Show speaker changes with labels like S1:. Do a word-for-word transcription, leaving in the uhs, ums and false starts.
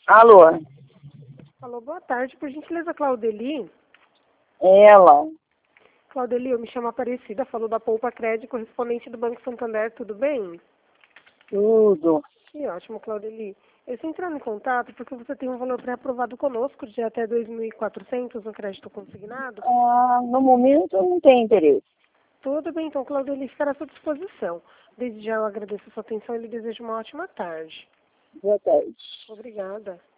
S1: Alô?
S2: Alô, boa tarde. Por gentileza, Claudeli.
S1: Ela.
S2: Claudeli, eu me chamo Aparecida, falo da Poupa Crédito, correspondente do Banco Santander, tudo bem?
S1: Tudo.
S2: Que ótimo, Claudeli. Eu estou entrando em contato porque você tem um valor pré-aprovado conosco de até dois mil e quatrocentos no crédito consignado.
S1: Ah, no momento eu não tenho interesse.
S2: Tudo bem, então, Claudeli, ficará à sua disposição. Desde já eu agradeço a sua atenção e lhe desejo uma ótima tarde.
S1: Boa tarde.
S2: Obrigada.